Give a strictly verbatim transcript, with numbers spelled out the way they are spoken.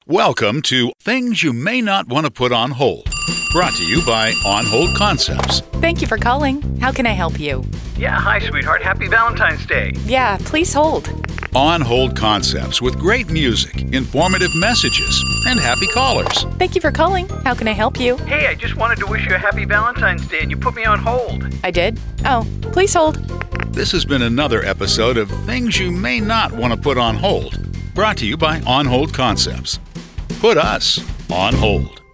Welcome to Things You May Not Want to Put on Hold, brought to you by On Hold Concepts. Thank you for calling. How can I help you? Yeah, hi, sweetheart. Happy Valentine's Day. Yeah, please hold. On Hold Concepts with great music, informative messages, and happy callers. Thank you for calling. How can I help you? Hey, I just wanted to wish you a happy Valentine's Day and you put me on hold. I did? Oh, please hold. This has been another episode of Things You May Not Want to Put on Hold, brought to you by On Hold Concepts. Put us on hold.